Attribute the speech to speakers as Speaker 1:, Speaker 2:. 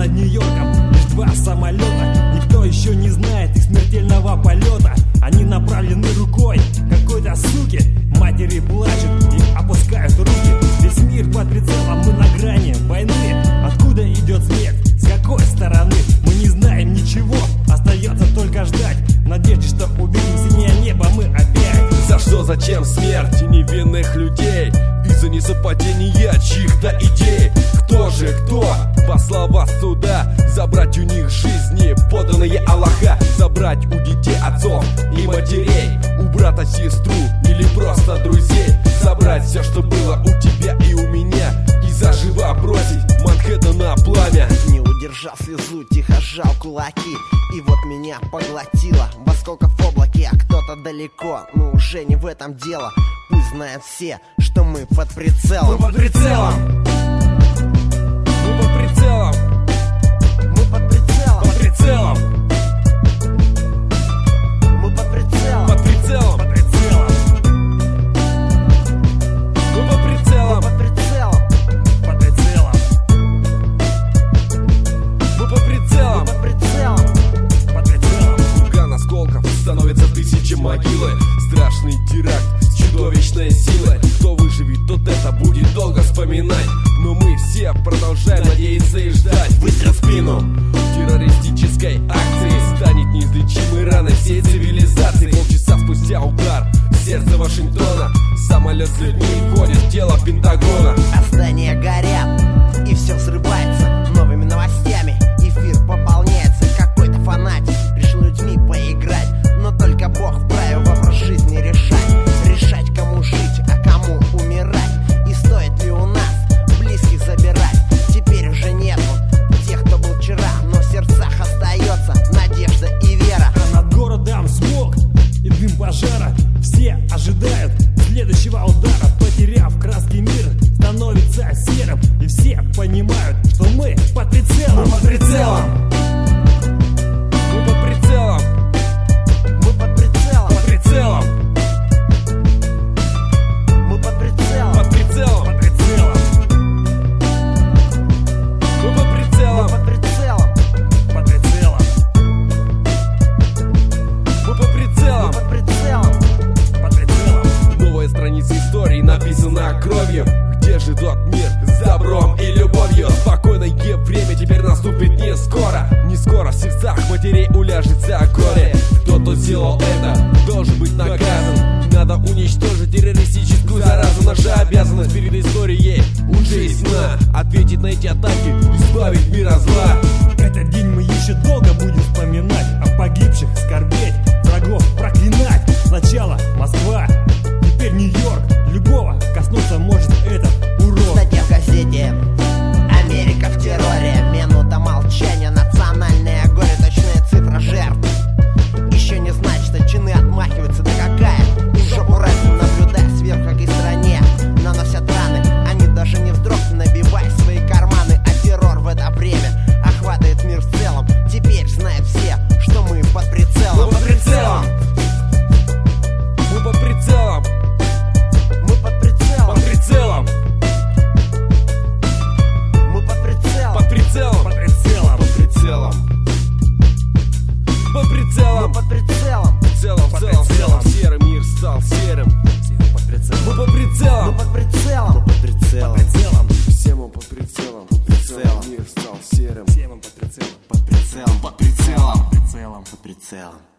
Speaker 1: над Нью-Йорком лишь 2 самолета. Никто еще не знает их смертельного полета. Они направлены рукой какой-то суки. Матери плачут и опускают руки. Весь мир под прицелом, мы на грани войны. Откуда идет смерть, с какой стороны, мы не знаем ничего. Остается только ждать, в надежде, что увидим синее небо мы опять.
Speaker 2: За что, зачем смерть невинных людей? Из-за несовпадения чьих-то идей. Кто же кто послал вас сюда? Забрать у них жизни, поданные Аллаха. Забрать у детей отцов и матерей, у брата сестру или просто друзей. Забрать все, что было у тебя и у меня, и заживо бросить Манхэттен на пламя.
Speaker 3: Не удержал слезу, тихо сжал кулаки, и вот меня поглотило в осколках в облаке. А кто-то далеко, но уже не в этом дело. Пусть знают все, что мы под прицелом.
Speaker 2: Мы под прицелом. Мы под прицелом.
Speaker 3: Мы под прицелом.
Speaker 2: Под прицелом.
Speaker 3: Мы под прицелом.
Speaker 2: Под прицелом.
Speaker 1: Под прицелом,
Speaker 2: Мы под прицелом.
Speaker 3: Под прицелом.
Speaker 1: под прицелом,
Speaker 2: Мы под прицелом.
Speaker 3: Под прицелом.
Speaker 1: под прицелом.
Speaker 2: Вулкан осколков становится тысячи могилы. Страшный теракт с чудовищной силой. Кто выживет, тот это будет долго вспоминать. Но мы все продолжаем надеяться и ждать. Выстрел в спину террористической акции станет неизлечимой раной всей цивилизации. Полчаса спустя удар в сердце Вашингтона. Самолет с людьми входит в тело Пентагона.
Speaker 3: А здания горят, и все взрывается новыми новостями. Эфир пополняется, какой-то фанатик решил людьми поиграть. Но только Бог вправе вопрос жизни решать. Решать, кому жить, а кому умирать. И стоит ли у нас близких забирать? Теперь уже нету тех, кто был вчера, но в сердцах остается надежда и вера.
Speaker 1: А над городом смог и дым пожара. Все ожидают следующего удара. Потеряв краски, мир становится серым. И все понимают, что мы под прицелом.
Speaker 2: Мы под прицелом. Мы под прицелом.
Speaker 3: Мы под прицелом.
Speaker 2: Под прицелом.
Speaker 3: Мы под прицелом.
Speaker 2: Под прицелом.
Speaker 1: Под прицелом,
Speaker 2: Мы под прицелом.
Speaker 3: Под прицелом.
Speaker 1: под прицелом,
Speaker 2: Мы под прицелом.
Speaker 3: Под прицелом.
Speaker 1: под прицелом.
Speaker 2: Новая страница истории написана кровью. Где же тот мир с добром и любовью? Спокойное время теперь наступит не скоро. Не скоро в сердцах матерей уляжется горе. Кто-то сделал это, должен быть наказан. Надо уничтожить террористическую заразу. Наша обязанность перед историей уже ясна. Ответить на эти атаки, избавить мир от зла.
Speaker 1: Этот день мы еще долго будем вспоминать. О погибших скорбеть, врагов проклинать. Сначала Москва, теперь Нью-Йорк. Любого коснуться может этот урод.
Speaker 3: Статья в газете «Америка в терроре». Минута молчания, национальное горе, точная цифра жертв. Еще не значит, что чины отмахиваются, да какая. Им жопу разом, наблюдая сверху, как и стране наносят раны. Они даже не вздрогнут, набивая свои карманы. А террор в это время охватывает мир в целом. Теперь знают все, что мы под прицелом.
Speaker 2: Мы под прицелом. Мы под прицелом.
Speaker 3: Мы под прицелом.
Speaker 2: Под прицелом.
Speaker 3: Мы под прицелом.
Speaker 2: Под прицелом.
Speaker 1: Под прицелом,
Speaker 2: Под прицелом. Под прицелом.
Speaker 3: Мы под прицелом.
Speaker 2: В целом,
Speaker 1: Под
Speaker 2: в целом, в целом,
Speaker 1: прицелом.
Speaker 2: серый мир стал серым.
Speaker 1: под прицелом,
Speaker 2: Мы под прицелом.
Speaker 3: Мы под прицелом. Мы под прицелом.
Speaker 1: под прицелом,
Speaker 2: Все мы под прицелом.
Speaker 3: прицелом.
Speaker 2: Мир стал серым.
Speaker 1: все мы под прицелом,
Speaker 3: Под прицелом. Под прицелом.
Speaker 1: под прицелом.
Speaker 3: Под прицелом.